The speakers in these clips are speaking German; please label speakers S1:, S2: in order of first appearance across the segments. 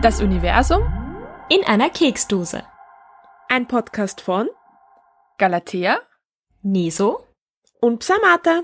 S1: Das Universum
S2: in einer Keksdose.
S3: Ein Podcast von
S1: Galatea,
S2: Neso
S3: und Psamata.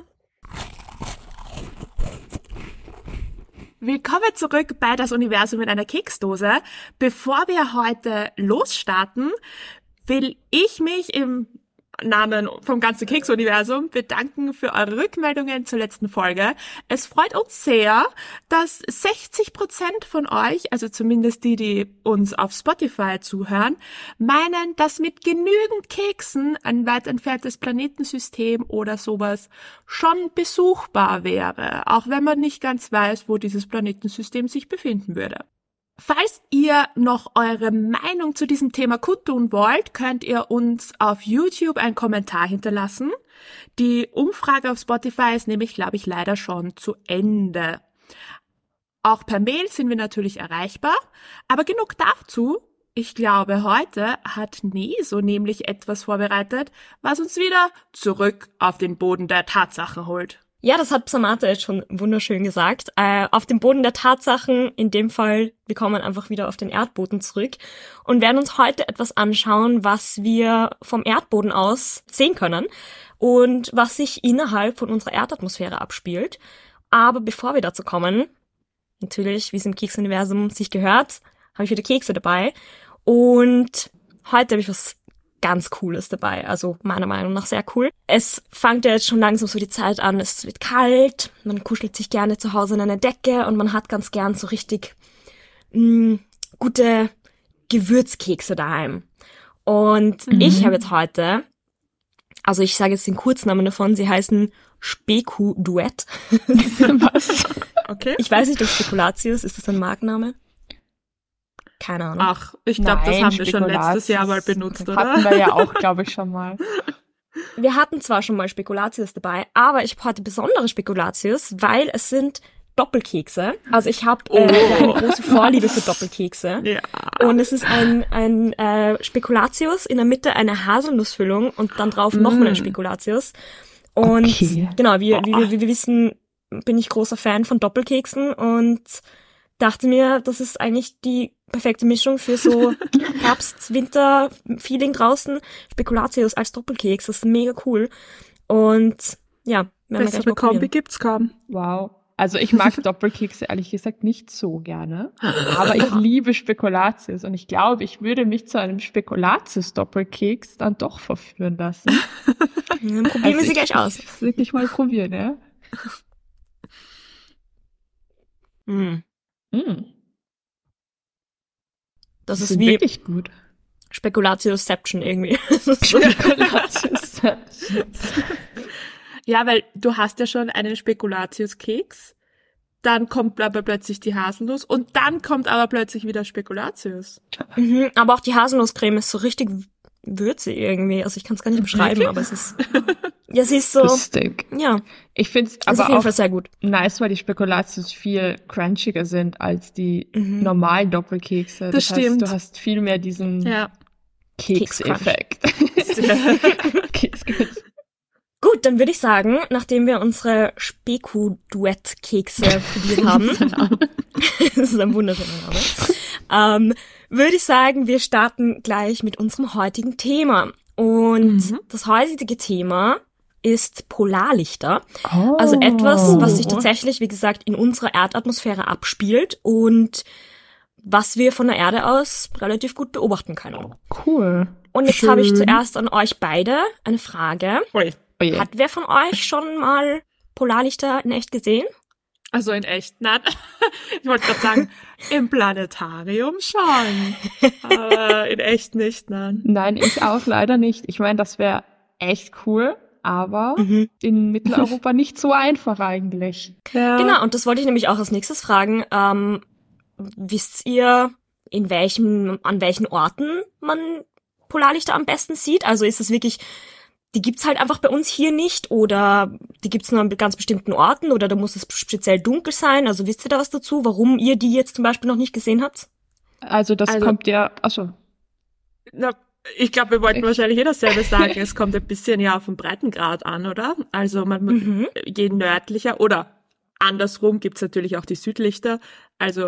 S3: Willkommen zurück bei Das Universum in einer Keksdose. Bevor wir heute losstarten, will ich mich im Namen vom ganzen Keksuniversum bedanken für eure Rückmeldungen zur letzten Folge. Es freut uns sehr, dass 60% von euch, also zumindest die uns auf Spotify zuhören, meinen, dass mit genügend Keksen ein weit entferntes Planetensystem oder sowas schon besuchbar wäre, auch wenn man nicht ganz weiß, wo dieses Planetensystem sich befinden würde. Falls ihr noch eure Meinung zu diesem Thema kundtun wollt, könnt ihr uns auf YouTube einen Kommentar hinterlassen. Die Umfrage auf Spotify ist nämlich, glaube ich, leider schon zu Ende. Auch per Mail sind wir natürlich erreichbar, aber genug dazu. Ich glaube, heute hat Neso nämlich etwas vorbereitet, was uns wieder zurück auf den Boden der Tatsachen holt.
S2: Ja, das hat Psamata jetzt schon wunderschön gesagt. Auf dem Boden der Tatsachen, in dem Fall, wir kommen einfach wieder auf den Erdboden zurück und werden uns heute etwas anschauen, was wir vom Erdboden aus sehen können und was sich innerhalb von unserer Erdatmosphäre abspielt. Aber bevor wir dazu kommen, natürlich, wie es im Keksuniversum sich gehört, habe ich wieder Kekse dabei und heute habe ich was ganz Cooles dabei, also meiner Meinung nach sehr cool. Es fängt ja jetzt schon langsam so die Zeit an, es wird kalt, man kuschelt sich gerne zu Hause in eine Decke und man hat ganz gern so richtig gute Gewürzkekse daheim. Und ich habe jetzt heute, also ich sage jetzt den Kurznamen davon, sie heißen Speku-Duett.
S3: Was? Okay.
S2: Ich weiß nicht, ob Spekulatius, ist das ein Markenname? Keine Ahnung.
S3: Ach, ich glaube, das haben wir schon letztes Jahr mal benutzt, oder?
S1: Hatten wir ja auch, glaube ich, schon mal.
S2: Wir hatten zwar schon mal Spekulatius dabei, aber ich habe heute besondere Spekulatius, weil es sind Doppelkekse. Also ich habe eine große Vorliebe für Doppelkekse.
S3: Ja.
S2: Und es ist ein Spekulatius, in der Mitte eine Haselnussfüllung und dann drauf nochmal ein Spekulatius. Und genau, wie wir wissen, bin ich großer Fan von Doppelkeksen und dachte mir, das ist eigentlich die perfekte Mischung für so Herbst-Winter-Feeling draußen. Spekulatius als Doppelkeks, das ist mega cool. Und ja, werden wir gleich mal
S3: Kombi
S2: probieren.
S3: gibt's kaum.
S1: Wow. Also ich mag Doppelkekse ehrlich gesagt nicht so gerne, aber ich liebe Spekulatius und ich glaube, ich würde mich zu einem Spekulatius-Doppelkeks dann doch verführen lassen.
S2: Dann probieren wir sie gleich aus.
S1: Ich wirklich mal probieren, ja?
S2: Das ist
S1: sind
S2: wie
S1: wirklich gut.
S2: Spekulatiusception irgendwie.
S1: Spekulatius.
S3: Ja, weil du hast ja schon einen Spekulatius-Keks, dann kommt aber plötzlich die Haselnuss und dann kommt aber plötzlich wieder Spekulatius.
S2: Aber auch die Haselnusscreme ist so richtig würzig irgendwie. Also ich kann es gar nicht beschreiben, aber es ist... Ja, sie ist so...
S1: Lustig.
S2: Ja,
S1: Ich finde es
S2: ist auf
S1: aber
S2: jeden
S1: auch
S2: Fall sehr gut.
S1: nice, weil die Spekulatius viel crunchiger sind als die normalen Doppelkekse.
S3: Das
S1: heißt,
S3: stimmt.
S1: du hast viel mehr diesen
S3: Ja.
S1: Kekseffekt. Kekscrunch.
S2: Gut, dann würde ich sagen, nachdem wir unsere Speku-Duett-Kekse probiert haben, das ist ein wunderschöner Name, würde ich sagen, wir starten gleich mit unserem heutigen Thema. Und das heutige Thema ist Polarlichter.
S1: Oh.
S2: Also etwas, was sich tatsächlich, wie gesagt, in unserer Erdatmosphäre abspielt und was wir von der Erde aus relativ gut beobachten können.
S1: Cool.
S2: Und jetzt habe ich zuerst an euch beide eine Frage.
S3: Ui.
S1: Oh je.
S2: Hat wer von euch schon mal Polarlichter in echt gesehen?
S3: Also in echt, nein. Ich wollte gerade sagen, im Planetarium schon. Aber in echt nicht, nein.
S1: Nein, ich auch leider nicht. Ich meine, das wäre echt cool, aber in Mitteleuropa nicht so einfach eigentlich.
S3: Ja.
S2: Genau, und das wollte ich nämlich auch als nächstes fragen. Wisst ihr, an welchen Orten man Polarlichter am besten sieht? Also ist es wirklich, die gibt's halt einfach bei uns hier nicht oder die gibt's nur an ganz bestimmten Orten oder da muss es speziell dunkel sein? Also wisst ihr da was dazu, warum ihr die jetzt zum Beispiel noch nicht gesehen habt?
S1: Also das kommt ja, achso.
S3: Na, ich glaube, wir wollten wahrscheinlich dasselbe sagen. Es kommt ein bisschen ja auf den Breitengrad an, oder? Also je nördlicher oder andersrum gibt's natürlich auch die Südlichter. Also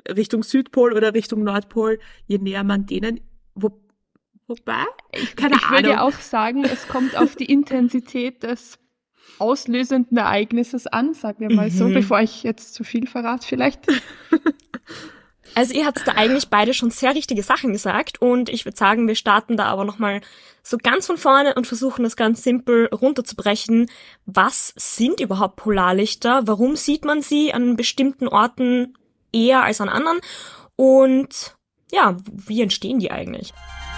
S3: Richtung Südpol oder Richtung Nordpol, je näher man denen, wobei, keine
S1: Ich würde
S3: Ahnung.
S1: auch sagen, es kommt auf die Intensität des auslösenden Ereignisses an, sagen wir mal so, bevor ich jetzt zu viel verrate vielleicht.
S2: Also ihr habt da eigentlich beide schon sehr richtige Sachen gesagt und ich würde sagen, wir starten da aber nochmal so ganz von vorne und versuchen das ganz simpel runterzubrechen. Was sind überhaupt Polarlichter? Warum sieht man sie an bestimmten Orten eher als an anderen? Und ja, wie entstehen die eigentlich?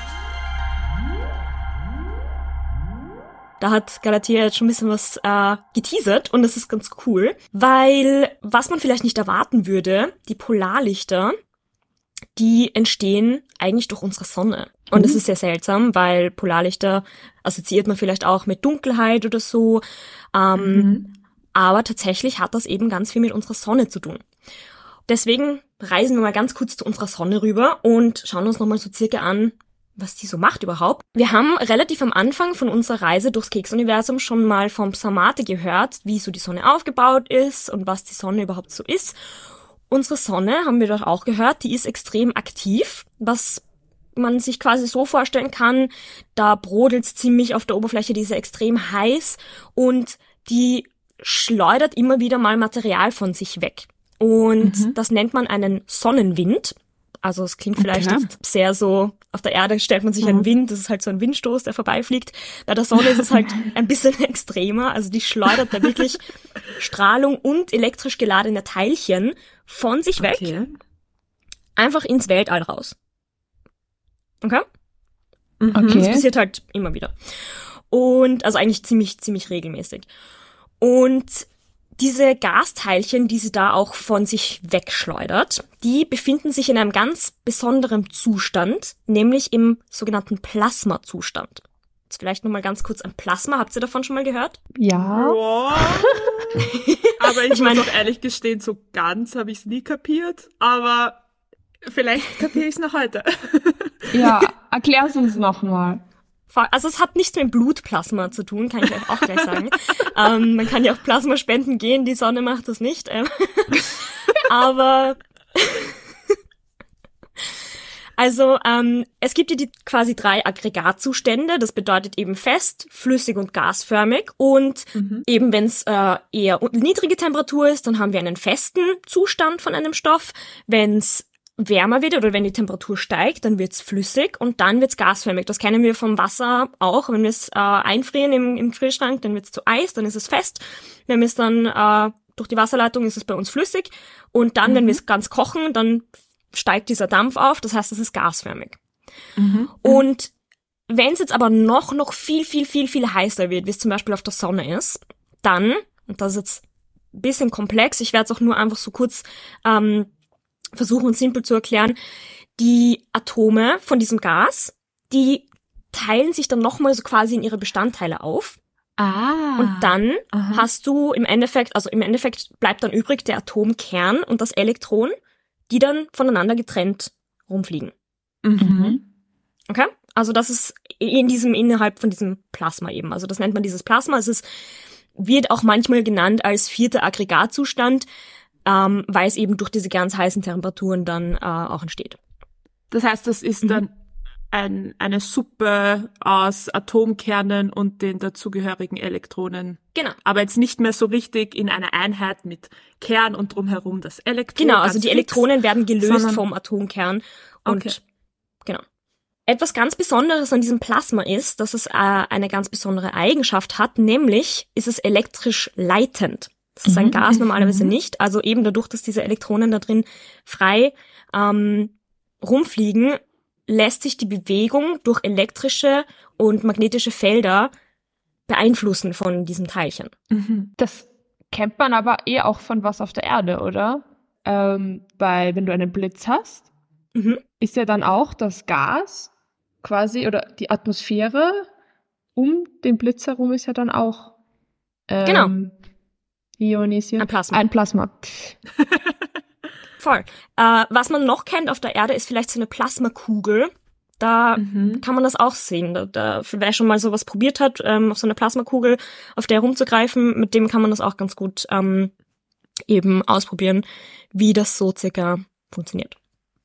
S2: Da hat Galatea jetzt schon ein bisschen was geteasert und das ist ganz cool, weil was man vielleicht nicht erwarten würde, die Polarlichter, die entstehen eigentlich durch unsere Sonne. Und das ist sehr seltsam, weil Polarlichter assoziiert man vielleicht auch mit Dunkelheit oder so, aber tatsächlich hat das eben ganz viel mit unserer Sonne zu tun. Deswegen reisen wir mal ganz kurz zu unserer Sonne rüber und schauen uns nochmal so circa an, was die so macht überhaupt. Wir haben relativ am Anfang von unserer Reise durchs Keksuniversum schon mal vom Psamathe gehört, wie so die Sonne aufgebaut ist und was die Sonne überhaupt so ist. Unsere Sonne, haben wir doch auch gehört, die ist extrem aktiv, was man sich quasi so vorstellen kann, da brodelt's ziemlich auf der Oberfläche, die ist extrem heiß und die schleudert immer wieder mal Material von sich weg. Und das nennt man einen Sonnenwind. Also es klingt vielleicht jetzt sehr so, auf der Erde stellt man sich einen Wind, das ist halt so ein Windstoß, der vorbeifliegt. Bei der Sonne ist es halt ein bisschen extremer, also die schleudert da wirklich Strahlung und elektrisch geladene Teilchen von sich weg, einfach ins Weltall raus. Okay? Das passiert halt immer wieder. Und, also eigentlich ziemlich regelmäßig. Und diese Gasteilchen, die sie da auch von sich wegschleudert, die befinden sich in einem ganz besonderen Zustand, nämlich im sogenannten Plasmazustand. Jetzt vielleicht nochmal ganz kurz ein Plasma. Habt ihr davon schon mal gehört?
S1: Ja.
S3: Ja. Aber ich muss auch ehrlich gestehen, so ganz habe ich es nie kapiert. Aber vielleicht kapiere ich es noch heute.
S1: Ja, erklär's uns nochmal.
S2: Also es hat nichts mit Blutplasma zu tun, kann ich euch auch gleich sagen. Man kann ja auch Plasma spenden gehen, die Sonne macht das nicht. Aber also es gibt ja die quasi 3 Aggregatzustände. Das bedeutet eben fest, flüssig und gasförmig. Und eben wenn es eher niedrige Temperatur ist, dann haben wir einen festen Zustand von einem Stoff. Wenn es wärmer wird oder wenn die Temperatur steigt, dann wird's flüssig und dann wird's gasförmig. Das kennen wir vom Wasser auch. Wenn wir es einfrieren im Kühlschrank, dann wird's zu Eis, dann ist es fest. Wenn wir es dann durch die Wasserleitung, ist es bei uns flüssig. Und dann, wenn wir es ganz kochen, dann steigt dieser Dampf auf. Das heißt, es ist gasförmig. Und wenn es jetzt aber noch viel heißer wird, wie es zum Beispiel auf der Sonne ist, dann, und das ist jetzt ein bisschen komplex, ich werde es auch nur einfach so kurz versuchen uns simpel zu erklären, die Atome von diesem Gas, die teilen sich dann nochmal so quasi in ihre Bestandteile auf. Und dann hast du im Endeffekt bleibt dann übrig der Atomkern und das Elektron, die dann voneinander getrennt rumfliegen. Okay? Also das ist innerhalb von diesem Plasma eben. Also das nennt man dieses Plasma. Wird auch manchmal genannt als 4. Aggregatzustand, weil es eben durch diese ganz heißen Temperaturen dann auch entsteht.
S3: Das heißt, das ist dann eine Suppe aus Atomkernen und den dazugehörigen Elektronen.
S2: Genau.
S3: Aber jetzt nicht mehr so richtig in einer Einheit mit Kern und drumherum das Elektron.
S2: Genau, also die Elektronen werden gelöst vom Atomkern. Und genau. Etwas ganz Besonderes an diesem Plasma ist, dass es eine ganz besondere Eigenschaft hat, nämlich ist es elektrisch leitend. Das ist ein Gas normalerweise nicht. Also eben dadurch, dass diese Elektronen da drin frei rumfliegen, lässt sich die Bewegung durch elektrische und magnetische Felder beeinflussen von diesem Teilchen.
S1: Das kennt man aber auch von was auf der Erde, oder? Weil wenn du einen Blitz hast, ist ja dann auch das Gas quasi, oder die Atmosphäre um den Blitz herum ist ja dann auch
S2: Genau.
S1: Ionisiert.
S2: Ein Plasma.
S1: Ein Plasma.
S2: Voll. Was man noch kennt auf der Erde ist vielleicht so eine Plasmakugel. Da kann man das auch sehen. Wer schon mal sowas probiert hat, auf so eine Plasmakugel, auf der rumzugreifen, mit dem kann man das auch ganz gut eben ausprobieren, wie das so circa funktioniert.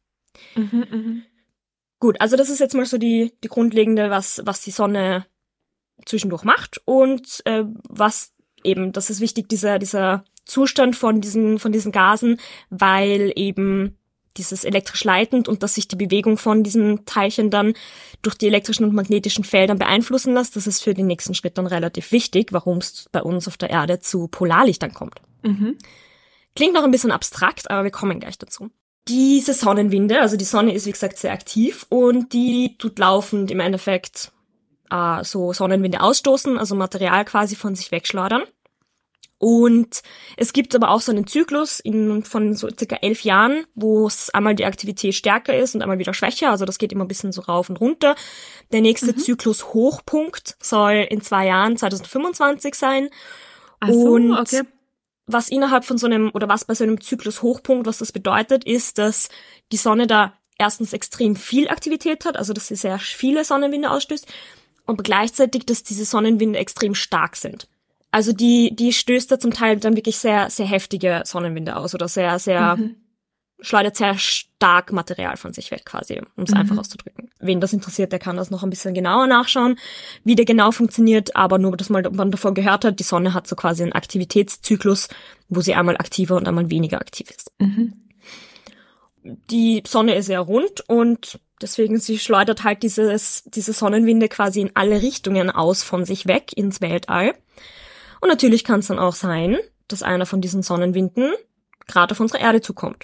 S2: Gut, also das ist jetzt mal so die grundlegende, was die Sonne zwischendurch macht und was eben, das ist wichtig, dieser Zustand von diesen Gasen, weil eben dieses elektrisch leitend und dass sich die Bewegung von diesen Teilchen dann durch die elektrischen und magnetischen Feldern beeinflussen lässt, das ist für den nächsten Schritt dann relativ wichtig, warum es bei uns auf der Erde zu Polarlichtern kommt. Klingt noch ein bisschen abstrakt, aber wir kommen gleich dazu. Diese Sonnenwinde, also die Sonne ist wie gesagt sehr aktiv und die tut laufend im Endeffekt so Sonnenwinde ausstoßen, also Material quasi von sich wegschleudern. Und es gibt aber auch so einen Zyklus von so circa 11 Jahren, wo es einmal die Aktivität stärker ist und einmal wieder schwächer. Also das geht immer ein bisschen so rauf und runter. Der nächste Zyklus Hochpunkt soll in 2 Jahren, 2025 sein.
S3: Ach so,
S2: und
S3: okay.
S2: was innerhalb von was bei so einem Zyklus Hochpunkt, was das bedeutet, ist, dass die Sonne da erstens extrem viel Aktivität hat, also dass sie sehr viele Sonnenwinde ausstößt, und gleichzeitig, dass diese Sonnenwinde extrem stark sind. Also die stößt da zum Teil dann wirklich sehr, sehr heftige Sonnenwinde aus oder schleudert sehr stark Material von sich weg quasi, um es einfach auszudrücken. Wen das interessiert, der kann das noch ein bisschen genauer nachschauen, wie der genau funktioniert, aber nur, dass man davon gehört hat, die Sonne hat so quasi einen Aktivitätszyklus, wo sie einmal aktiver und einmal weniger aktiv ist. Die Sonne ist sehr rund und deswegen, sie schleudert halt diese Sonnenwinde quasi in alle Richtungen aus von sich weg ins Weltall. Und natürlich kann es dann auch sein, dass einer von diesen Sonnenwinden gerade auf unsere Erde zukommt.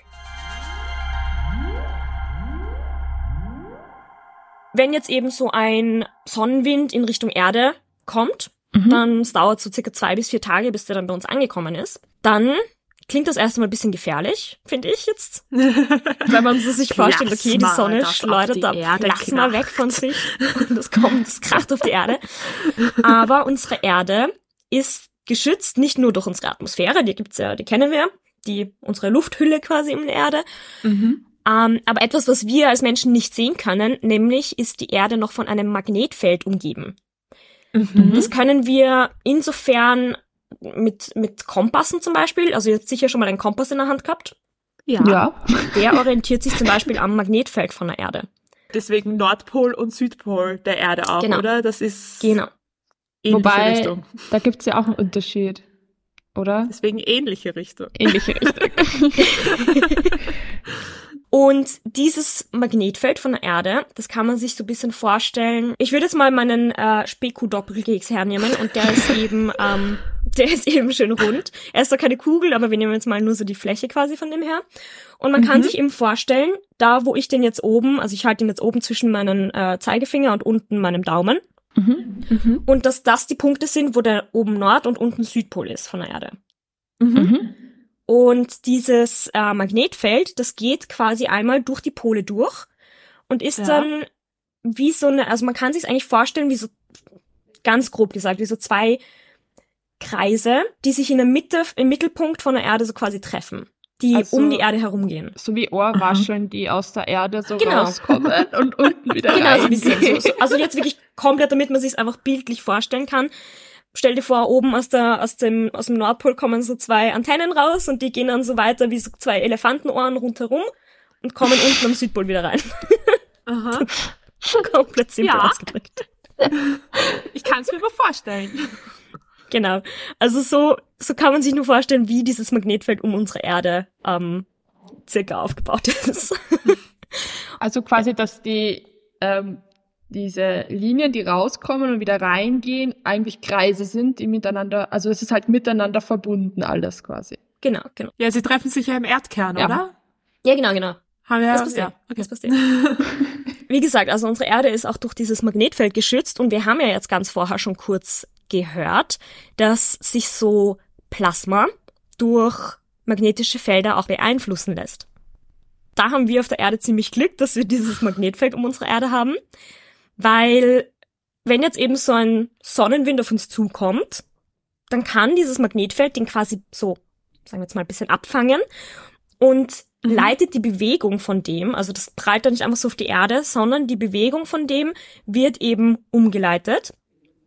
S2: Wenn jetzt eben so ein Sonnenwind in Richtung Erde kommt, dann es dauert so circa 2 bis 4 Tage, bis der dann bei uns angekommen ist, dann klingt das erstmal ein bisschen gefährlich, finde ich jetzt. Wenn man sich vorstellt, okay, die Sonne schleudert da Plasma weg von sich und das kracht auf die Erde. Aber unsere Erde ist geschützt, nicht nur durch unsere Atmosphäre, die kennen wir, unsere Lufthülle quasi um die Erde. Aber etwas, was wir als Menschen nicht sehen können, nämlich ist die Erde noch von einem Magnetfeld umgeben. Das können wir insofern mit Kompassen zum Beispiel, also ihr habt sicher schon mal einen Kompass in der Hand gehabt.
S3: Ja.
S2: Der orientiert sich zum Beispiel am Magnetfeld von der Erde.
S3: Deswegen Nordpol und Südpol der Erde auch,
S2: genau.
S3: Oder? Das ist
S2: genau.
S3: ähnliche
S1: Wobei,
S3: Richtung.
S1: Da gibt's ja auch einen Unterschied, oder?
S3: Deswegen ähnliche Richtung.
S1: Ähnliche Richtung.
S2: Und dieses Magnetfeld von der Erde, das kann man sich so ein bisschen vorstellen. Ich würde jetzt mal meinen Speku-Doppelkeks hernehmen und der ist eben schön rund. Er ist doch keine Kugel, aber wir nehmen jetzt mal nur so die Fläche quasi von dem her. Und man kann sich eben vorstellen, da wo ich den jetzt oben, also ich halte ihn jetzt oben zwischen meinen Zeigefinger und unten meinem Daumen. Und dass das die Punkte sind, wo der oben Nord- und unten Südpol ist von der Erde. Und dieses Magnetfeld, das geht quasi einmal durch die Pole durch und ist dann wie so also man kann sich eigentlich vorstellen, wie so, ganz grob gesagt, wie so 2 Kreise, die sich in der Mitte, im Mittelpunkt von der Erde so quasi treffen, die
S1: also,
S2: um die Erde herumgehen.
S1: So wie Ohrwascheln, die aus der Erde so rauskommen und unten wieder
S2: rein.
S1: Genau,
S2: so. Also jetzt wirklich komplett, damit man sich es einfach bildlich vorstellen kann. Stell dir vor, oben aus dem Nordpol kommen so 2 Antennen raus und die gehen dann so weiter wie so 2 Elefantenohren rundherum und kommen unten am Südpol wieder rein. Komplett simpel ausgedrückt.
S3: Ich kann es mir aber vorstellen.
S2: Genau. Also so kann man sich nur vorstellen, wie dieses Magnetfeld um unsere Erde circa aufgebaut ist.
S1: Also quasi, dass diese Linien, die rauskommen und wieder reingehen, eigentlich Kreise sind, die miteinander, also es ist halt miteinander verbunden alles quasi.
S2: Genau.
S3: Ja, sie treffen sich ja im Erdkern, oder?
S2: Ja, genau.
S3: Haben wir,
S2: das passiert. Das passiert. Wie gesagt, also unsere Erde ist auch durch dieses Magnetfeld geschützt und wir haben ja jetzt ganz vorher schon kurz gehört, dass sich so Plasma durch magnetische Felder auch beeinflussen lässt. Da haben wir auf der Erde ziemlich Glück, dass wir dieses Magnetfeld um unsere Erde haben, weil wenn jetzt eben so ein Sonnenwind auf uns zukommt, dann kann dieses Magnetfeld den quasi so, sagen wir jetzt mal, ein bisschen abfangen und leitet die Bewegung von dem, also das prallt dann nicht einfach so auf die Erde, sondern die Bewegung von dem wird eben umgeleitet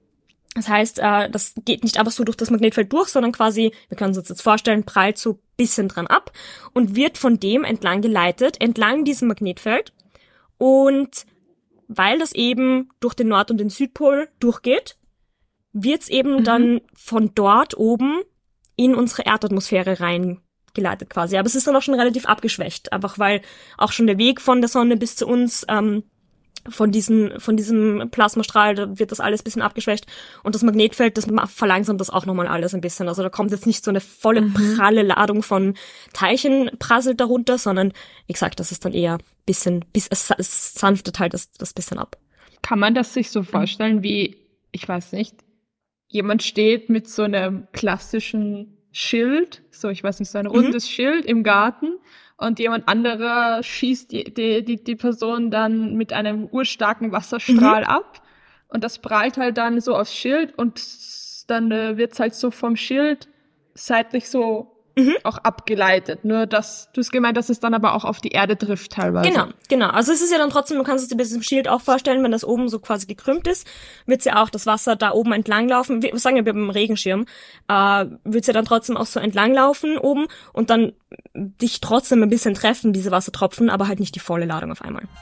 S2: Das heißt, das geht nicht einfach so durch das Magnetfeld durch, sondern quasi, wir können uns jetzt vorstellen, prallt so ein bisschen dran ab und wird von dem entlang geleitet, entlang diesem Magnetfeld. Und weil das eben durch den Nord- und den Südpol durchgeht, wird's eben dann von dort oben in unsere Erdatmosphäre reingeleitet quasi. Aber es ist dann auch schon relativ abgeschwächt, einfach weil auch schon der Weg von der Sonne bis zu uns von diesem Plasmastrahl, da wird das alles ein bisschen abgeschwächt. Und das Magnetfeld, das verlangsamt das auch nochmal alles ein bisschen. Also da kommt jetzt nicht so eine volle pralle Ladung von Teilchen prasselt darunter, sondern, wie gesagt, das ist dann eher es sanftet halt das bisschen ab.
S1: Kann man das sich so vorstellen wie, ich weiß nicht, jemand steht mit so einem klassischen Schild, so ich weiß nicht, so ein rundes Schild im Garten, und jemand anderer schießt die Person dann mit einem urstarken Wasserstrahl ab, und das prallt halt dann so aufs Schild, und dann wird's halt so vom Schild seitlich so auch abgeleitet. Nur dass du hast gemeint, dass es dann aber auch auf die Erde trifft teilweise.
S2: Genau. Also es ist ja dann trotzdem, du kannst es dir bei diesem Schild auch vorstellen, wenn das oben so quasi gekrümmt ist, wird's ja auch das Wasser da oben entlanglaufen. Wir sagen ja beim Regenschirm, wird's ja dann trotzdem auch so entlanglaufen oben und dann dich trotzdem ein bisschen treffen, diese Wassertropfen, aber halt nicht die volle Ladung auf einmal.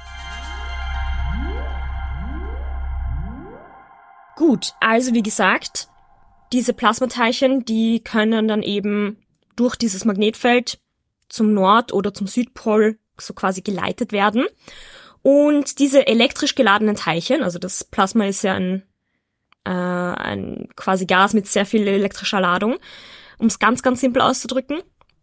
S2: Gut, also wie gesagt, diese Plasmateilchen, die können dann eben durch dieses Magnetfeld zum Nord- oder zum Südpol so quasi geleitet werden. Und diese elektrisch geladenen Teilchen, also das Plasma ist ja ein quasi Gas mit sehr viel elektrischer Ladung, um es ganz, ganz simpel auszudrücken,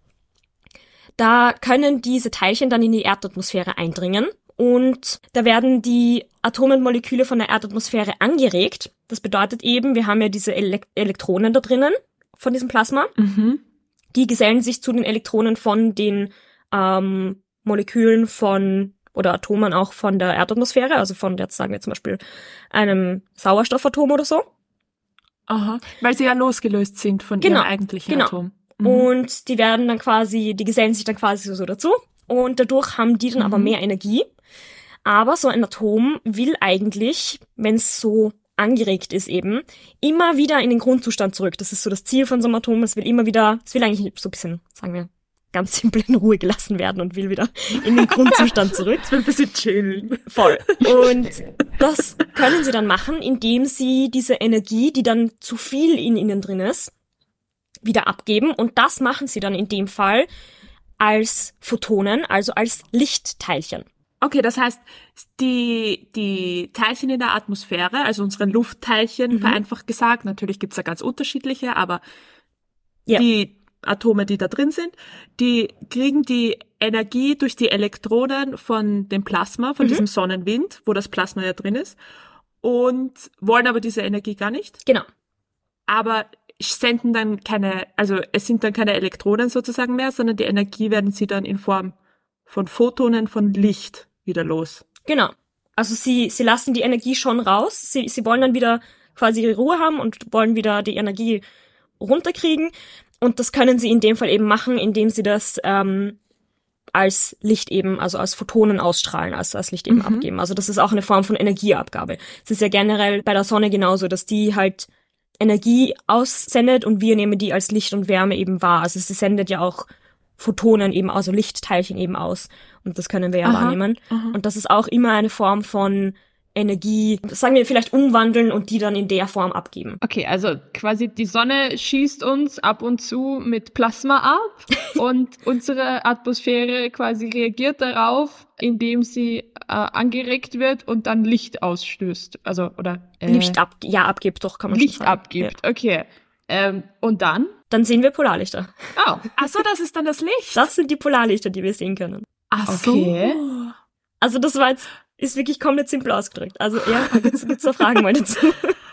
S2: da können diese Teilchen dann in die Erdatmosphäre eindringen. Und da werden die Atome und Moleküle von der Erdatmosphäre angeregt. Das bedeutet eben, wir haben ja diese Elektronen da drinnen von diesem Plasma. Die gesellen sich zu den Elektronen von den Molekülen oder Atomen auch von der Erdatmosphäre, also von, jetzt sagen wir zum Beispiel, einem Sauerstoffatom oder so.
S3: Aha, weil sie ja losgelöst sind von ihrem eigentlichen Atom.
S2: Und die gesellen sich dann quasi so dazu. Und dadurch haben die dann aber mehr Energie. Aber so ein Atom will eigentlich, wenn es so angeregt ist eben, immer wieder in den Grundzustand zurück. Das ist so das Ziel von so einem Atom. Es will eigentlich so ein bisschen, sagen wir, ganz simpel in Ruhe gelassen werden und will wieder in den Grundzustand zurück.
S3: Es will ein bisschen chillen.
S2: Voll. Und das können sie dann machen, indem sie diese Energie, die dann zu viel in ihnen drin ist, wieder abgeben. Und das machen sie dann in dem Fall als Photonen, also als Lichtteilchen.
S3: Okay, das heißt, die Teilchen in der Atmosphäre, also unsere Luftteilchen, vereinfacht gesagt, natürlich gibt's da ganz unterschiedliche, aber die Atome, die da drin sind, die kriegen die Energie durch die Elektronen von dem Plasma, von diesem Sonnenwind, wo das Plasma ja drin ist, und wollen aber diese Energie gar nicht.
S2: Genau.
S3: Aber senden dann es sind dann keine Elektronen sozusagen mehr, sondern die Energie werden sie dann in Form von Photonen von Licht wieder los.
S2: Genau. Also sie lassen die Energie schon raus. Sie wollen dann wieder quasi ihre Ruhe haben und wollen wieder die Energie runterkriegen. Und das können sie in dem Fall eben machen, indem sie das als Licht eben, also als Photonen ausstrahlen, als Licht eben abgeben. Also das ist auch eine Form von Energieabgabe. Es ist ja generell bei der Sonne genauso, dass die halt Energie aussendet und wir nehmen die als Licht und Wärme eben wahr. Also sie sendet ja auch Photonen eben, also Lichtteilchen eben aus. Und das können wir ja wahrnehmen. Und das ist auch immer eine Form von Energie, sagen wir vielleicht umwandeln und die dann in der Form abgeben.
S1: Okay, also quasi die Sonne schießt uns ab und zu mit Plasma ab und unsere Atmosphäre quasi reagiert darauf, indem sie angeregt wird und dann Licht ausstößt. Also, oder
S2: Licht abgibt, doch, kann man schon sagen.
S1: Licht abgibt, ja. Okay. Und dann?
S2: Dann sehen wir Polarlichter.
S3: Oh. Ach so, das ist dann das Licht?
S2: Das sind die Polarlichter, die wir sehen können.
S3: Ach so. Okay.
S2: Also das ist wirklich komplett simpel ausgedrückt. Also ja, gibt's da Fragen mal dazu.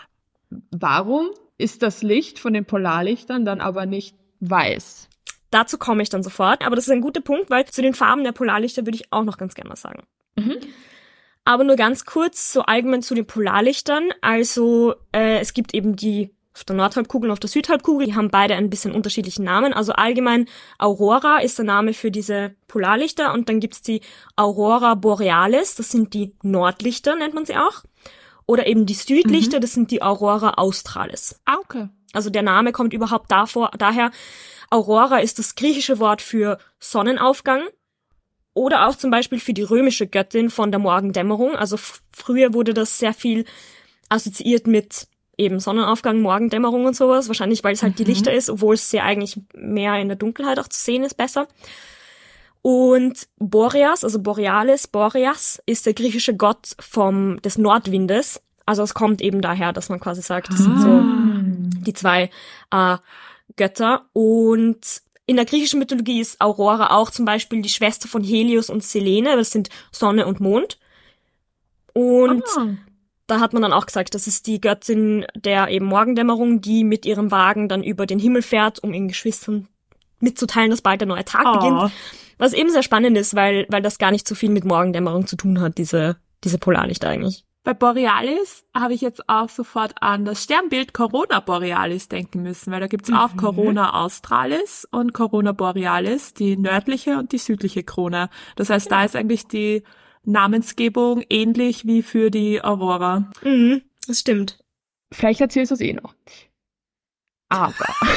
S1: Warum ist das Licht von den Polarlichtern dann aber nicht weiß?
S2: Dazu komme ich dann sofort. Aber das ist ein guter Punkt, weil zu den Farben der Polarlichter würde ich auch noch ganz gerne was sagen. Aber nur ganz kurz, so allgemein zu den Polarlichtern. Also es gibt eben die auf der Nordhalbkugel und auf der Südhalbkugel. Die haben beide ein bisschen unterschiedlichen Namen. Also allgemein Aurora ist der Name für diese Polarlichter und dann gibt's die Aurora Borealis. Das sind die Nordlichter, nennt man sie auch. Oder eben die südlichste, das sind die Aurora Australis.
S3: Ah, okay.
S2: Also der Name kommt überhaupt daher, Aurora ist das griechische Wort für Sonnenaufgang oder auch zum Beispiel für die römische Göttin von der Morgendämmerung. Also früher wurde das sehr viel assoziiert mit eben Sonnenaufgang, Morgendämmerung und sowas. Wahrscheinlich, weil es halt die Lichter ist, obwohl es ja eigentlich mehr in der Dunkelheit auch zu sehen ist, besser. Und Boreas, also Boreas, ist der griechische Gott des Nordwindes. Also es kommt eben daher, dass man quasi sagt, das sind so die zwei Götter. Und in der griechischen Mythologie ist Aurora auch zum Beispiel die Schwester von Helios und Selene. Das sind Sonne und Mond. Und da hat man dann auch gesagt, das ist die Göttin der eben Morgendämmerung, die mit ihrem Wagen dann über den Himmel fährt, um ihren Geschwistern mitzuteilen, dass bald der neue Tag beginnt. Was eben sehr spannend ist, weil das gar nicht so viel mit Morgendämmerung zu tun hat, diese Polarlichter eigentlich.
S3: Bei Borealis habe ich jetzt auch sofort an das Sternbild Corona Borealis denken müssen, weil da gibt's auch Corona Australis und Corona Borealis, die nördliche und die südliche Krone. Das heißt, da ist eigentlich die Namensgebung ähnlich wie für die Aurora.
S2: Das stimmt.
S1: Vielleicht erzählst du es eh noch. Aber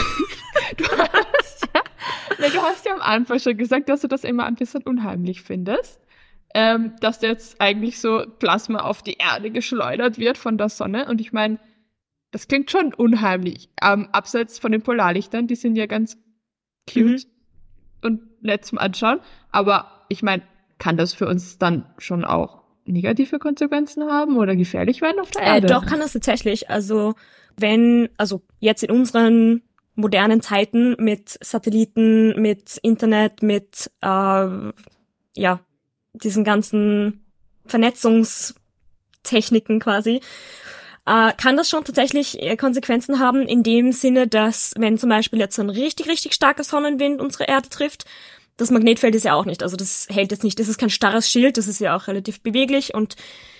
S1: du hast ja am Anfang schon gesagt, dass du das immer ein bisschen unheimlich findest. Dass jetzt eigentlich so Plasma auf die Erde geschleudert wird von der Sonne. Und ich meine, das klingt schon unheimlich. Abseits von den Polarlichtern, die sind ja ganz cute und nett zum Anschauen. Aber ich meine, kann das für uns dann schon auch negative Konsequenzen haben oder gefährlich werden auf der Erde?
S2: Doch, kann das tatsächlich. Also jetzt in unseren modernen Zeiten mit Satelliten, mit Internet, mit diesen ganzen Vernetzungstechniken quasi, kann das schon tatsächlich Konsequenzen haben, in dem Sinne, dass wenn zum Beispiel jetzt so ein richtig, richtig starker Sonnenwind unsere Erde trifft, das Magnetfeld ist ja auch nicht, also das hält jetzt nicht, das ist kein starres Schild, das ist ja auch relativ beweglich und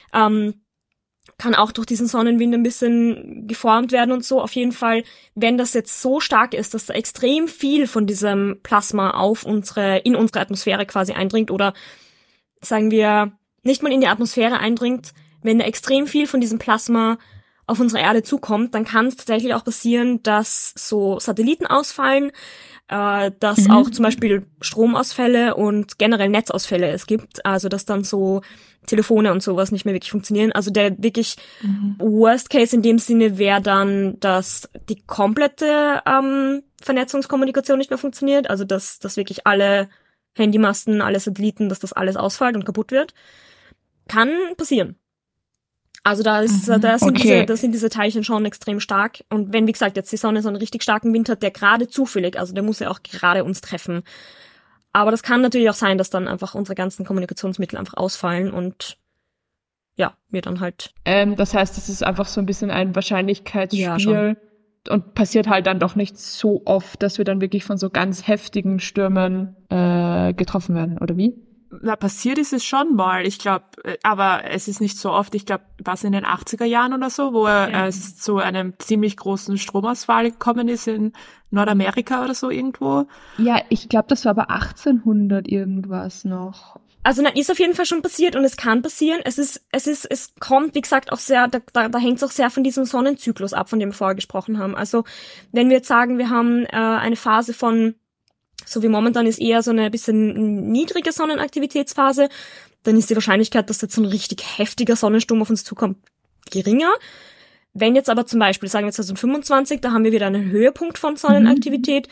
S2: kann auch durch diesen Sonnenwind ein bisschen geformt werden und so. Auf jeden Fall, wenn das jetzt so stark ist, dass da extrem viel von diesem Plasma in unsere Atmosphäre quasi eindringt oder sagen wir, nicht mal in die Atmosphäre eindringt, wenn da extrem viel von diesem Plasma auf unsere Erde zukommt, dann kann es tatsächlich auch passieren, dass so Satelliten ausfallen, dass auch zum Beispiel Stromausfälle und generell Netzausfälle es gibt, also dass dann so Telefone und sowas nicht mehr wirklich funktionieren. Also der wirklich Worst Case in dem Sinne wäre dann, dass die komplette Vernetzungskommunikation nicht mehr funktioniert, also dass wirklich alle Handymasten, alle Satelliten, dass das alles ausfällt und kaputt wird. Kann passieren. Also da sind diese Teilchen schon extrem stark. Und wenn, wie gesagt, jetzt die Sonne so einen richtig starken Wind hat, der gerade zufällig, also der muss ja auch gerade uns treffen. Aber das kann natürlich auch sein, dass dann einfach unsere ganzen Kommunikationsmittel einfach ausfallen und ja, wir dann halt.
S1: Das heißt, es ist einfach so ein bisschen ein Wahrscheinlichkeitsspiel und passiert halt dann doch nicht so oft, dass wir dann wirklich von so ganz heftigen Stürmen getroffen werden, oder wie?
S3: Na, passiert ist es schon mal, ich glaube, aber es ist nicht so oft. Ich glaube, was in den 80er Jahren oder so, wo es zu einem ziemlich großen Stromausfall gekommen ist in Nordamerika oder so irgendwo.
S1: Ja, ich glaube, das war aber 1800 irgendwas noch.
S2: Also na, ist auf jeden Fall schon passiert und es kann passieren. Es kommt, wie gesagt, auch sehr, da hängt es auch sehr von diesem Sonnenzyklus ab, von dem wir vorher gesprochen haben. Also wenn wir jetzt sagen, wir haben eine Phase von, so wie momentan ist eher so eine bisschen niedrige Sonnenaktivitätsphase, dann ist die Wahrscheinlichkeit, dass jetzt so ein richtig heftiger Sonnensturm auf uns zukommt, geringer. Wenn jetzt aber zum Beispiel, sagen wir 2025, da haben wir wieder einen Höhepunkt von Sonnenaktivität,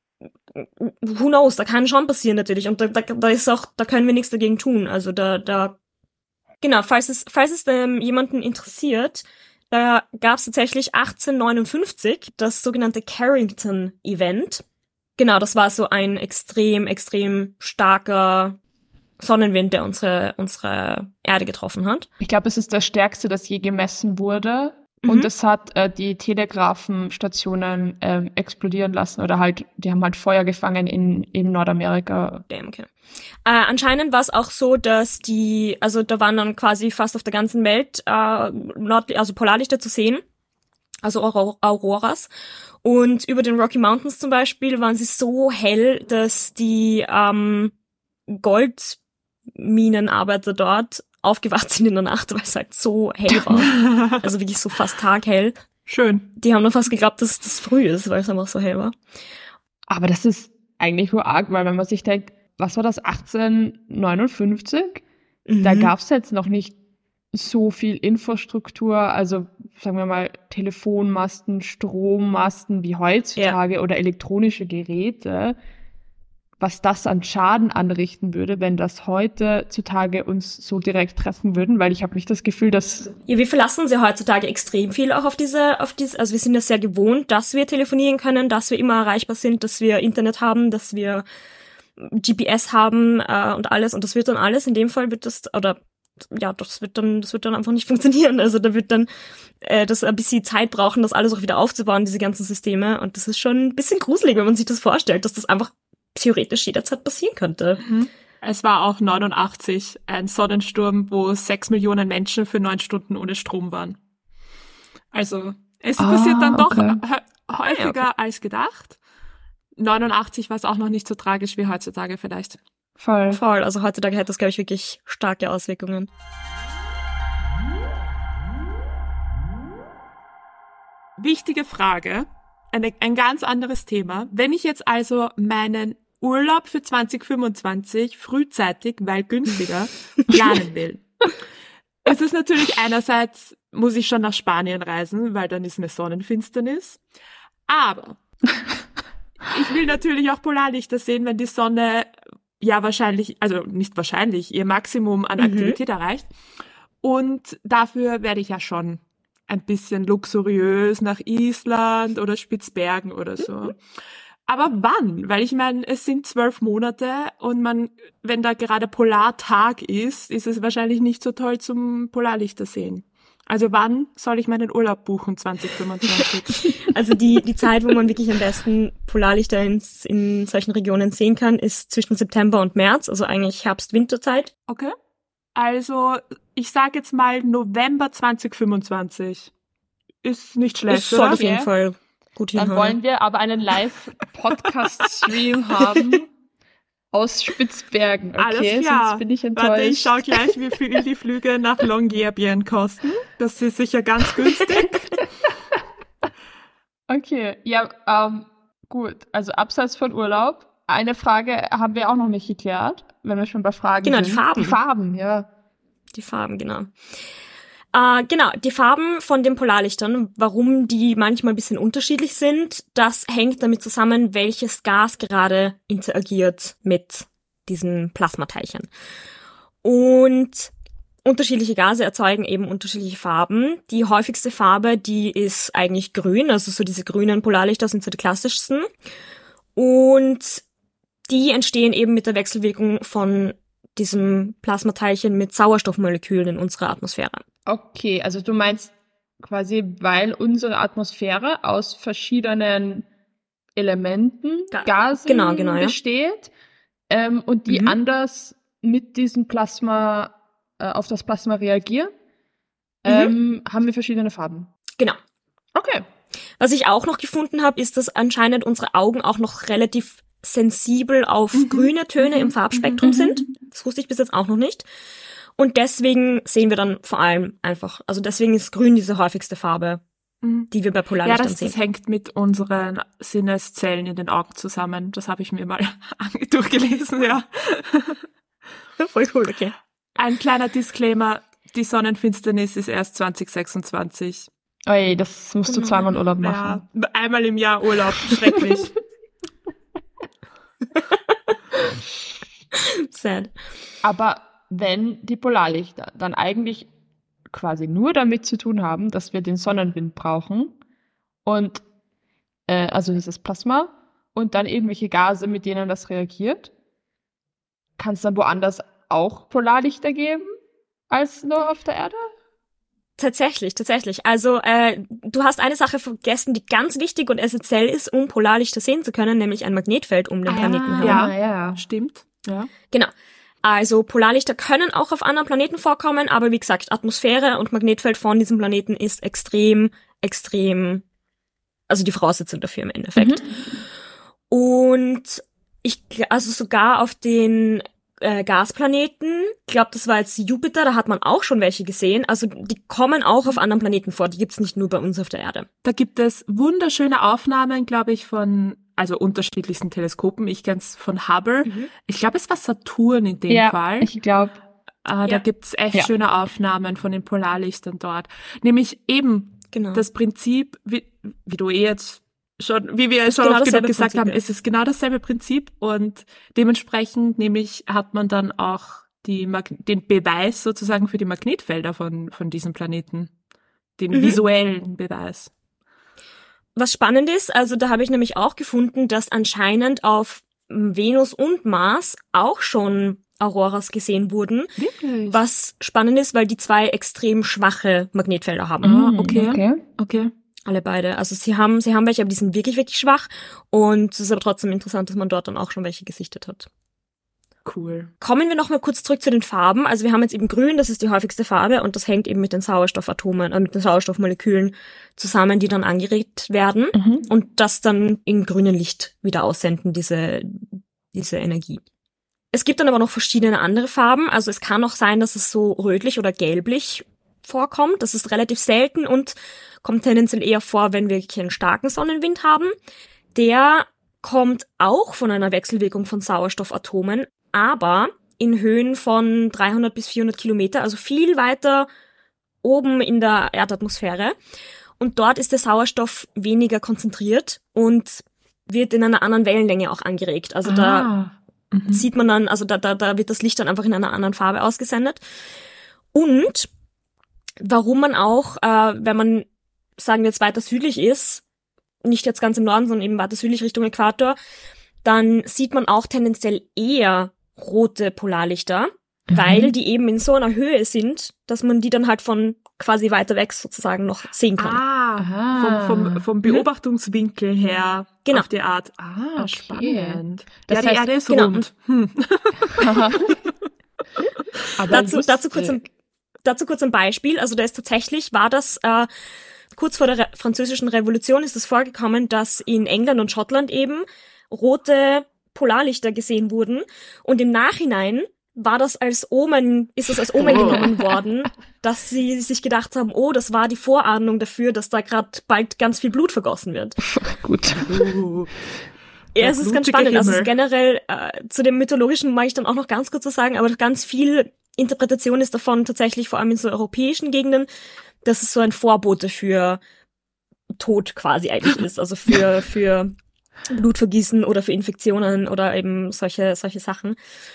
S2: who knows, da kann schon passieren natürlich und da ist auch, da können wir nichts dagegen tun. Also genau, falls es jemanden interessiert, da gab es tatsächlich 1859 das sogenannte Carrington-Event. Genau, das war so ein extrem, extrem starker Sonnenwind, der unsere Erde getroffen hat.
S1: Ich glaube, es ist das stärkste, das je gemessen wurde. Und es hat die Telegraphenstationen explodieren lassen oder halt, die haben halt Feuer gefangen in Nordamerika.
S2: Okay. Anscheinend war es auch so, dass da waren dann quasi fast auf der ganzen Welt Polarlichter zu sehen, also Auroras. Und über den Rocky Mountains zum Beispiel waren sie so hell, dass die Goldminenarbeiter dort aufgewacht sind in der Nacht, weil es halt so hell war. Also wirklich so fast taghell.
S3: Schön.
S2: Die haben nur fast geglaubt, dass das früh ist, weil es einfach so hell war.
S1: Aber das ist eigentlich nur arg, weil wenn man sich denkt, was war das, 1859? Da gab es jetzt noch nicht so viel Infrastruktur, also sagen wir mal Telefonmasten, Strommasten wie heutzutage oder elektronische Geräte, was das an Schaden anrichten würde, wenn das heutzutage uns so direkt treffen würden, weil ich habe nicht das Gefühl, dass...
S2: Ja, wir verlassen uns ja heutzutage extrem viel auch auf diese, also wir sind ja sehr gewohnt, dass wir telefonieren können, dass wir immer erreichbar sind, dass wir Internet haben, dass wir GPS haben und alles, und das wird dann alles, in dem Fall wird das, oder ja, das wird dann einfach nicht funktionieren. Also da wird dann das ein bisschen Zeit brauchen, das alles auch wieder aufzubauen, diese ganzen Systeme, und das ist schon ein bisschen gruselig, wenn man sich das vorstellt, dass das einfach theoretisch jederzeit passieren könnte.
S3: Es war auch 89 ein Sonnensturm, wo 6 Millionen Menschen für 9 Stunden ohne Strom waren. Also es passiert dann doch häufiger als gedacht. 89 war es auch noch nicht so tragisch wie heutzutage vielleicht.
S2: Voll. Also heutzutage hat das, glaube ich, wirklich starke Auswirkungen.
S3: Wichtige Frage, ein ganz anderes Thema. Wenn ich jetzt also meinen Urlaub für 2025 frühzeitig, weil günstiger, planen will. Es ist natürlich einerseits, muss ich schon nach Spanien reisen, weil dann ist eine Sonnenfinsternis. Aber ich will natürlich auch Polarlichter sehen, wenn die Sonne ja wahrscheinlich, also nicht wahrscheinlich, ihr Maximum an Aktivität erreicht. Und dafür werde ich ja schon ein bisschen luxuriös nach Island oder Spitzbergen oder so. Aber wann? Weil ich meine, es sind 12 Monate und wenn da gerade Polartag ist es wahrscheinlich nicht so toll zum Polarlichter sehen. Also wann soll ich meinen Urlaub buchen 2025?
S2: Also die Zeit, wo man wirklich am besten Polarlichter in solchen Regionen sehen kann, ist zwischen September und März, also eigentlich Herbst-Winterzeit.
S3: Okay. Also ich sage jetzt mal November 2025. Ist nicht schlecht,
S2: ist
S3: oder?
S2: Auf jeden Fall gut hinhauen.
S1: Dann wollen wir aber einen Live-Podcast-Stream haben aus Spitzbergen. Okay,
S3: alles klar.
S1: Sonst bin ich enttäuscht.
S3: Warte, ich schau gleich, wie viel die Flüge nach Longyearbyen kosten. Das ist sicher ganz günstig.
S1: Okay, ja, gut. Also abseits von Urlaub, eine Frage haben wir auch noch nicht geklärt, wenn wir schon bei Fragen sind.
S2: Die Farben.
S1: Die Farben, ja.
S2: Die Farben, genau. Genau, die Farben von den Polarlichtern, warum die manchmal ein bisschen unterschiedlich sind, das hängt damit zusammen, welches Gas gerade interagiert mit diesen Plasmateilchen. Und unterschiedliche Gase erzeugen eben unterschiedliche Farben. Die häufigste Farbe, die ist eigentlich grün, also so diese grünen Polarlichter sind so die klassischsten. Und die entstehen eben mit der Wechselwirkung von diesem Plasmateilchen mit Sauerstoffmolekülen in unserer Atmosphäre.
S1: Okay, also du meinst quasi, weil unsere Atmosphäre aus verschiedenen Elementen, Gasen besteht, und die anders mit diesem Plasma auf das Plasma reagieren, haben wir verschiedene Farben.
S2: Genau.
S1: Okay.
S2: Was ich auch noch gefunden habe, ist, dass anscheinend unsere Augen auch noch relativ sensibel auf grüne Töne im Farbspektrum sind. Das wusste ich bis jetzt auch noch nicht. Und deswegen sehen wir dann vor allem einfach, also deswegen ist grün diese häufigste Farbe, die wir bei Polarlichtern sehen.
S3: Das hängt mit unseren Sinneszellen in den Augen zusammen. Das habe ich mir mal durchgelesen, ja.
S2: Voll cool, okay.
S3: Ein kleiner Disclaimer, die Sonnenfinsternis ist erst 2026.
S1: Oje, das musst du zweimal Urlaub machen.
S3: Ja, einmal im Jahr Urlaub, schrecklich.
S2: Sad.
S1: Aber wenn die Polarlichter dann eigentlich quasi nur damit zu tun haben, dass wir den Sonnenwind brauchen und also dieses Plasma und dann irgendwelche Gase, mit denen das reagiert, kann es dann woanders auch Polarlichter geben als nur auf der Erde?
S2: Tatsächlich. Also du hast eine Sache vergessen, die ganz wichtig und essentiell ist, um Polarlichter sehen zu können, nämlich ein Magnetfeld um den Planeten herum.
S3: Ja, stimmt. Ja.
S2: Genau. Also Polarlichter können auch auf anderen Planeten vorkommen, aber wie gesagt, Atmosphäre und Magnetfeld von diesem Planeten ist extrem, also die Voraussetzung dafür im Endeffekt. Und also sogar auf den Gasplaneten. Ich glaube, das war jetzt Jupiter, da hat man auch schon welche gesehen. Also die kommen auch auf anderen Planeten vor, die gibt's nicht nur bei uns auf der Erde.
S3: Da gibt es wunderschöne Aufnahmen, glaube ich, von unterschiedlichsten Teleskopen. Ich kenn's von Hubble. Ich glaube, es war Saturn in dem Fall.
S1: Ich glaube.
S3: Da gibt's echt schöne Aufnahmen von den Polarlichtern dort. Nämlich eben das Prinzip, wie du jetzt wie wir schon oft genug gesagt haben, ist es genau dasselbe Prinzip und dementsprechend nämlich hat man dann auch den Beweis sozusagen für die Magnetfelder von diesem Planeten. Den visuellen Beweis.
S2: Was spannend ist, also da habe ich nämlich auch gefunden, dass anscheinend auf Venus und Mars auch schon Auroras gesehen wurden.
S3: Wirklich?
S2: Was spannend ist, weil die zwei extrem schwache Magnetfelder haben.
S3: Okay.
S2: Alle beide. Also sie haben welche, aber die sind wirklich, wirklich schwach. Und es ist aber trotzdem interessant, dass man dort dann auch schon welche gesichtet hat.
S3: Cool.
S2: Kommen wir noch mal kurz zurück zu den Farben. Also wir haben jetzt eben grün, das ist die häufigste Farbe und das hängt eben mit den Sauerstoffatomen, mit den Sauerstoffmolekülen zusammen, die dann angeregt werden und das dann in grünem Licht wieder aussenden, diese Energie. Es gibt dann aber noch verschiedene andere Farben. Also es kann auch sein, dass es so rötlich oder gelblich vorkommt. Das ist relativ selten und kommt tendenziell eher vor, wenn wir wirklich einen starken Sonnenwind haben. Der kommt auch von einer Wechselwirkung von Sauerstoffatomen, aber in Höhen von 300 bis 400 Kilometer, also viel weiter oben in der Erdatmosphäre. Und dort ist der Sauerstoff weniger konzentriert und wird in einer anderen Wellenlänge auch angeregt. Also da sieht man dann, also da wird das Licht dann einfach in einer anderen Farbe ausgesendet. Und warum man auch, wenn man, sagen wir jetzt, weiter südlich ist, nicht jetzt ganz im Norden, sondern eben weiter südlich Richtung Äquator, dann sieht man auch tendenziell eher rote Polarlichter, weil die eben in so einer Höhe sind, dass man die dann halt von quasi weiter weg sozusagen noch sehen kann.
S3: Vom Beobachtungswinkel her
S2: genau.
S3: Auf die Art.
S1: Okay.
S3: Spannend.
S1: Das
S3: die
S1: heißt,
S3: Erde ist rund.
S2: Dazu kurz ein Beispiel. Also war das kurz vor der Französischen Revolution ist es vorgekommen, dass in England und Schottland eben rote Polarlichter gesehen wurden und im Nachhinein ist es als Omen genommen worden, dass sie sich gedacht haben, oh, das war die Vorahnung dafür, dass da gerade bald ganz viel Blut vergossen wird.
S1: Gut.
S2: Ja, es ist ganz spannend. Also es ist generell, zu dem Mythologischen mag ich dann auch noch ganz kurz was sagen, aber ganz viel Interpretation ist davon tatsächlich vor allem in so europäischen Gegenden, dass es so ein Vorbote für Tod quasi eigentlich ist. Also für Blutvergießen oder für Infektionen oder eben solche Sachen.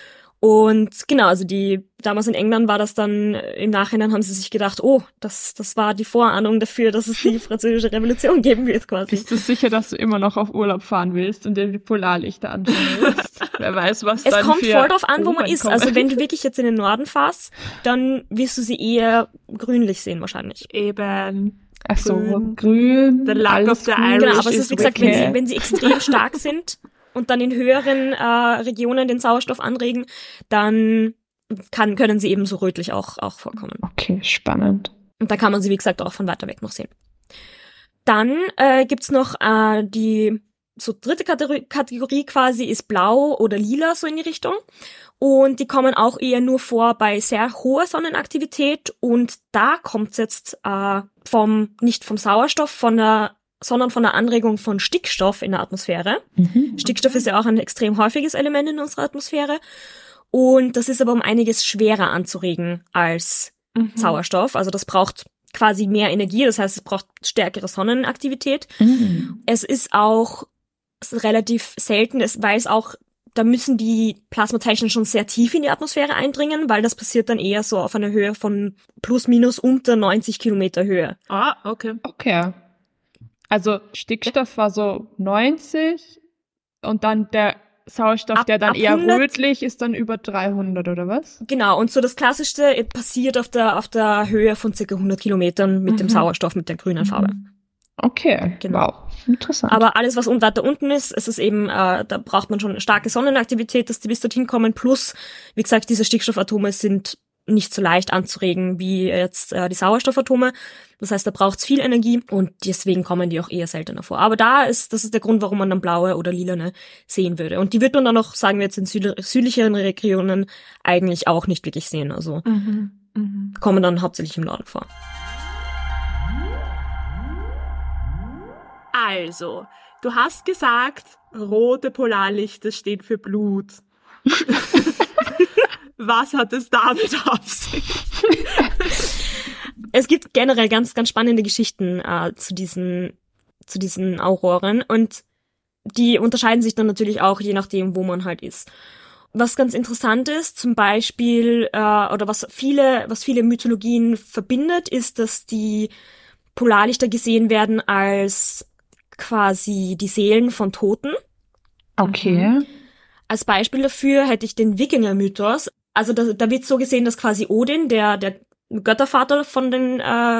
S2: Und genau, also damals in England war das dann, im Nachhinein haben sie sich gedacht, oh, das war die Vorahnung dafür, dass es die Französische Revolution geben wird quasi.
S1: Bist du sicher, dass du immer noch auf Urlaub fahren willst und dir die Polarlichter anschauen willst? Wer weiß, was dann
S2: Es kommt
S1: für
S2: voll drauf an, wo man ist.
S1: kommen.
S2: Also wenn du wirklich jetzt in den Norden fährst, dann wirst du sie eher grünlich sehen wahrscheinlich.
S3: Eben.
S1: Ach so, grün.
S3: The luck of the Irish.
S2: Genau, aber es ist wie gesagt, wenn sie extrem stark sind und dann in höheren Regionen den Sauerstoff anregen, dann können sie eben so rötlich auch vorkommen.
S1: Okay, spannend.
S2: Und da kann man sie, wie gesagt, auch von weiter weg noch sehen. Dann gibt's noch die so dritte Kategorie quasi ist blau oder lila, so in die Richtung. Und die kommen auch eher nur vor bei sehr hoher Sonnenaktivität. Und da kommt's jetzt nicht vom Sauerstoff, sondern von der Anregung von Stickstoff in der Atmosphäre. Stickstoff ist ja auch ein extrem häufiges Element in unserer Atmosphäre. Und das ist aber um einiges schwerer anzuregen als Sauerstoff. Also das braucht quasi mehr Energie, das heißt, es braucht stärkere Sonnenaktivität. Es ist auch relativ selten, weil es auch, da müssen die Plasmateilchen schon sehr tief in die Atmosphäre eindringen, weil das passiert dann eher so auf einer Höhe von plus minus unter 90 Kilometer Höhe.
S3: Okay.
S1: Okay. Also Stickstoff war so 90 und dann der Sauerstoff, der dann eher
S2: 100,
S1: rötlich ist, dann über 300 oder was?
S2: Genau, und so das Klassischste passiert auf der Höhe von ca. 100 Kilometern mit dem Sauerstoff, mit der grünen Farbe.
S1: Okay,
S2: genau.
S1: Wow, interessant.
S2: Aber alles, was weiter unten ist, es ist eben, da braucht man schon starke Sonnenaktivität, dass die bis dorthin kommen, plus, wie gesagt, diese Stickstoffatome sind nicht so leicht anzuregen wie jetzt die Sauerstoffatome. Das heißt, da braucht's viel Energie und deswegen kommen die auch eher seltener vor. Aber das ist der Grund, warum man dann blaue oder lilane sehen würde. Und die wird man dann auch, sagen wir jetzt in südlicheren Regionen, eigentlich auch nicht wirklich sehen. Also kommen dann hauptsächlich im Norden vor.
S3: Also, du hast gesagt, rote Polarlichter stehen für Blut. Was hat es damit auf sich?
S2: Es gibt generell ganz, ganz spannende Geschichten zu diesen Auroren und die unterscheiden sich dann natürlich auch je nachdem, wo man halt ist. Was ganz interessant ist, zum Beispiel, oder was viele Mythologien verbindet, ist, dass die Polarlichter gesehen werden als quasi die Seelen von Toten.
S1: Okay. Als
S2: Beispiel dafür hätte ich den Wikinger-Mythos. Also da wird so gesehen, dass quasi Odin, der Göttervater von den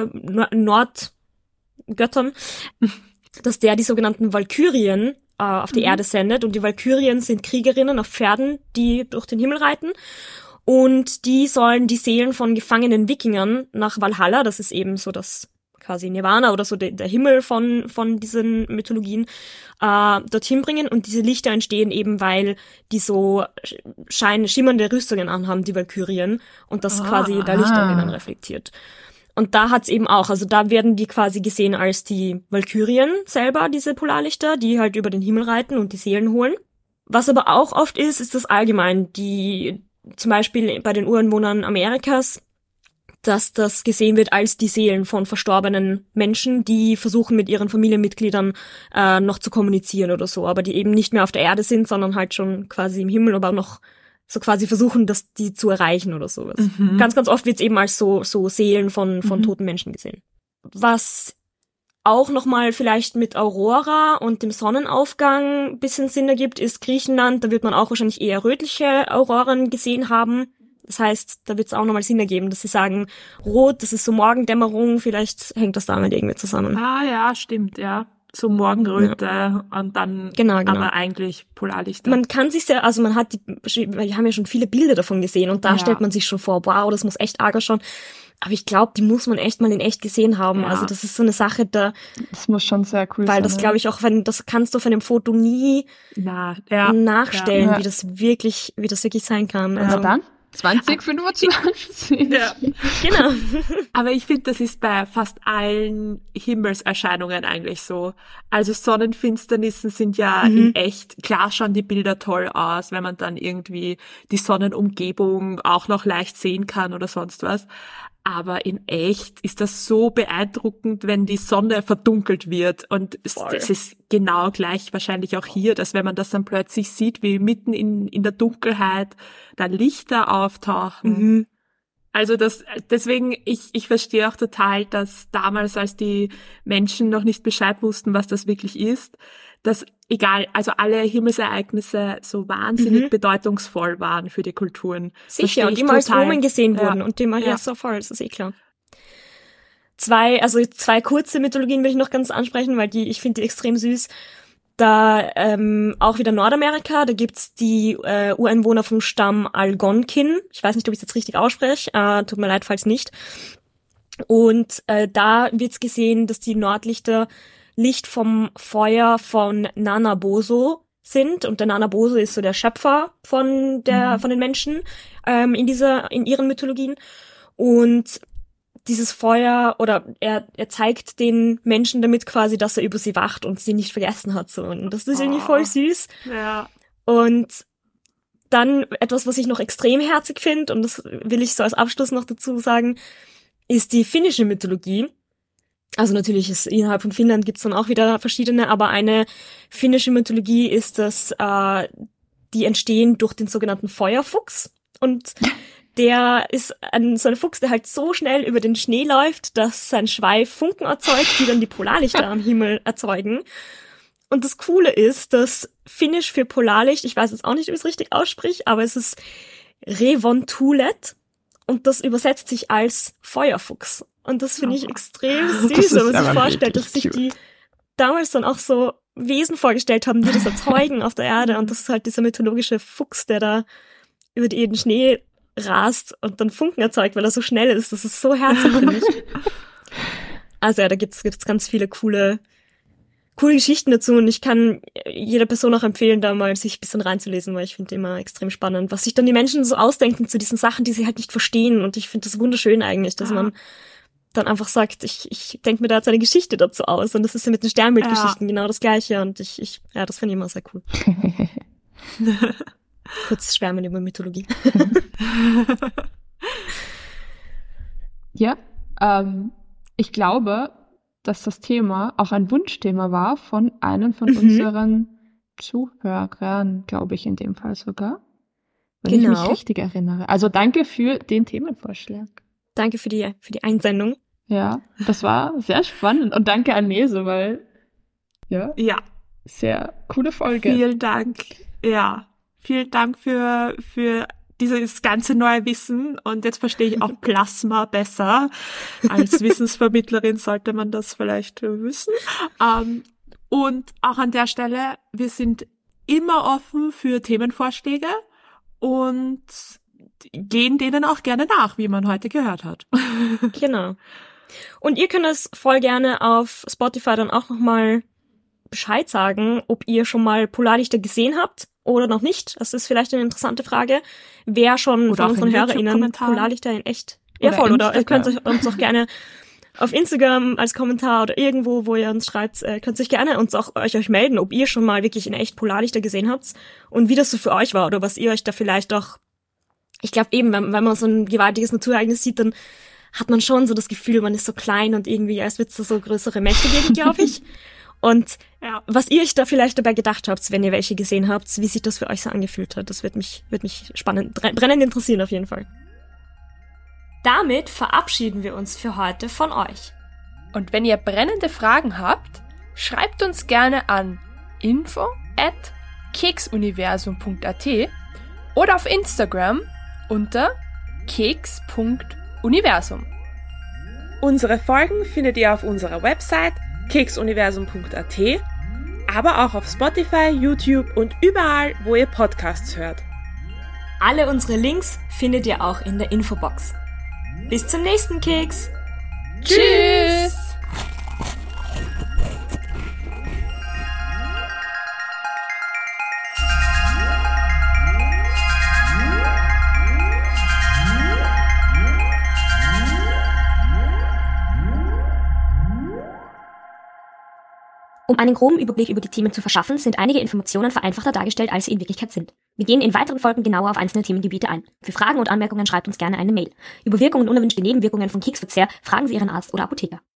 S2: Nordgöttern, dass der die sogenannten Valkyrien auf die Erde sendet. Und die Valkyrien sind Kriegerinnen auf Pferden, die durch den Himmel reiten. Und die sollen die Seelen von gefangenen Wikingern nach Valhalla, das ist eben so das quasi Nirvana oder so der Himmel von diesen Mythologien, dorthin bringen. Und diese Lichter entstehen eben, weil die so schimmernde Rüstungen anhaben, die Valkyrien, und das quasi der Licht dann reflektiert. Und da hat's eben auch, also da werden die quasi gesehen als die Valkyrien selber, diese Polarlichter, die halt über den Himmel reiten und die Seelen holen. Was aber auch oft ist das allgemein, die zum Beispiel bei den Ureinwohnern Amerikas, dass das gesehen wird als die Seelen von verstorbenen Menschen, die versuchen mit ihren Familienmitgliedern noch zu kommunizieren oder so, aber die eben nicht mehr auf der Erde sind, sondern halt schon quasi im Himmel, aber noch so quasi versuchen, das die zu erreichen oder sowas. Ganz, ganz oft wird es eben als so Seelen von toten Menschen gesehen. Was auch nochmal vielleicht mit Aurora und dem Sonnenaufgang ein bisschen Sinn ergibt, ist Griechenland. Da wird man auch wahrscheinlich eher rötliche Auroren gesehen haben. Das heißt, da wird es auch nochmal Sinn ergeben, dass sie sagen, rot, das ist so Morgendämmerung, vielleicht hängt das damit irgendwie zusammen.
S3: Ah ja, stimmt, ja. So Morgenröte und dann
S2: genau.
S3: aber eigentlich Polarlichter.
S2: Man kann sich ja, also wir haben ja schon viele Bilder davon gesehen und da stellt man sich schon vor, wow, das muss echt arg ausschauen. Aber ich glaube, die muss man echt mal in echt gesehen haben. Ja. Also das ist so eine Sache, das
S1: muss schon sehr cool sein.
S2: Weil das, glaube ich, auch, das kannst du auf einem Foto nie nachstellen, wie das wirklich sein kann.
S1: Also dann 2025.
S3: Ja.
S2: Genau.
S3: Aber ich finde, das ist bei fast allen Himmelserscheinungen eigentlich so. Also Sonnenfinsternissen sind ja in echt, klar schauen die Bilder toll aus, wenn man dann irgendwie die Sonnenumgebung auch noch leicht sehen kann oder sonst was. Aber in echt ist das so beeindruckend, wenn die Sonne verdunkelt wird. Und es ist genau gleich wahrscheinlich auch hier, dass wenn man das dann plötzlich sieht, wie mitten in der Dunkelheit da Lichter auftauchen. Also deswegen, ich verstehe auch total, dass damals, als die Menschen noch nicht Bescheid wussten, was das wirklich ist, dass also alle Himmelsereignisse so wahnsinnig bedeutungsvoll waren für die Kulturen.
S2: Sicher, und immer als Omen gesehen wurden und immer, so voll, das ist eh klar. Zwei kurze Mythologien will ich noch ganz ansprechen, weil ich finde die extrem süß. Da auch wieder Nordamerika, da gibt's die Ureinwohner vom Stamm Algonquin. Ich weiß nicht, ob ich es jetzt richtig ausspreche, tut mir leid, falls nicht. Und da wird's gesehen, dass die Nordlichter Licht vom Feuer von Nanaboso sind. Und der Nanaboso ist so der Schöpfer von den Menschen in ihren Mythologien. Und dieses Feuer, oder er zeigt den Menschen damit quasi, dass er über sie wacht und sie nicht vergessen hat. So. Und das ist irgendwie voll süß.
S3: Ja.
S2: Und dann etwas, was ich noch extrem herzig finde, und das will ich so als Abschluss noch dazu sagen, ist die finnische Mythologie. Also natürlich innerhalb von Finnland gibt's dann auch wieder verschiedene, aber eine finnische Mythologie ist, dass die entstehen durch den sogenannten Feuerfuchs. Und der ist so ein Fuchs, der halt so schnell über den Schnee läuft, dass sein Schweif Funken erzeugt, die dann die Polarlichter am Himmel erzeugen. Und das Coole ist, dass Finnisch für Polarlicht, ich weiß jetzt auch nicht, wie ich es richtig ausspricht, aber es ist Revontulet und das übersetzt sich als Feuerfuchs. Und das finde ich extrem süß, wenn man sich vorstellt, dass sich die damals dann auch so Wesen vorgestellt haben, die das erzeugen auf der Erde. Und das ist halt dieser mythologische Fuchs, der da über den Schnee rast und dann Funken erzeugt, weil er so schnell ist. Das ist so herzerwärmend. Also ja, da gibt's ganz viele coole Geschichten dazu und ich kann jeder Person auch empfehlen, da mal sich ein bisschen reinzulesen, weil ich finde immer extrem spannend, was sich dann die Menschen so ausdenken zu diesen Sachen, die sie halt nicht verstehen, und ich finde das wunderschön eigentlich, dass man dann einfach sagt, ich denke mir da jetzt eine Geschichte dazu aus, und das ist ja mit den Sternbildgeschichten genau das Gleiche, und das finde ich immer sehr cool. Kurz schwärmen über Mythologie.
S1: Ja, ich glaube, dass das Thema auch ein Wunschthema war von einem von unseren Zuhörern, glaube ich in dem Fall sogar, wenn ich mich richtig erinnere. Also danke für den Themenvorschlag.
S2: Danke für die Einsendung.
S1: Ja, das war sehr spannend, und danke an Nese, weil sehr coole Folge.
S3: Vielen Dank. Ja, vielen Dank für dieses ganze neue Wissen, und jetzt verstehe ich auch Plasma besser. Als Wissensvermittlerin sollte man das vielleicht wissen. Und auch an der Stelle, wir sind immer offen für Themenvorschläge und gehen denen auch gerne nach, wie man heute gehört hat.
S2: Genau. Und ihr könnt es voll gerne auf Spotify dann auch nochmal Bescheid sagen, ob ihr schon mal Polarlichter gesehen habt oder noch nicht. Das ist vielleicht eine interessante Frage. Wer schon
S3: oder
S2: von unseren HörerInnen Polarlichter in echt... Oder ihr könnt uns auch gerne auf Instagram als Kommentar oder irgendwo, wo ihr uns schreibt, könnt euch gerne euch melden, ob ihr schon mal wirklich in echt Polarlichter gesehen habt und wie das so für euch war oder was ihr euch da vielleicht auch... Ich glaube eben, wenn man so ein gewaltiges Naturereignis sieht, dann hat man schon so das Gefühl, man ist so klein und irgendwie, als wird es da so größere Mächte geben, glaube ich. Und was ihr euch da vielleicht dabei gedacht habt, wenn ihr welche gesehen habt, wie sich das für euch so angefühlt hat, das wird mich spannend, brennend interessieren auf jeden Fall. Damit verabschieden wir uns für heute von euch.
S4: Und wenn ihr brennende Fragen habt, schreibt uns gerne an info@keksuniversum.at oder auf Instagram unter keks.universum.
S3: Unsere Folgen findet ihr auf unserer Website keksuniversum.at, aber auch auf Spotify, YouTube und überall, wo ihr Podcasts hört.
S2: Alle unsere Links findet ihr auch in der Infobox. Bis zum nächsten Keks!
S4: Tschüss!
S5: Um einen groben Überblick über die Themen zu verschaffen, sind einige Informationen vereinfachter dargestellt, als sie in Wirklichkeit sind. Wir gehen in weiteren Folgen genauer auf einzelne Themengebiete ein. Für Fragen und Anmerkungen schreibt uns gerne eine Mail. Über Wirkungen und unerwünschte Nebenwirkungen von Keksverzehr fragen Sie Ihren Arzt oder Apotheker.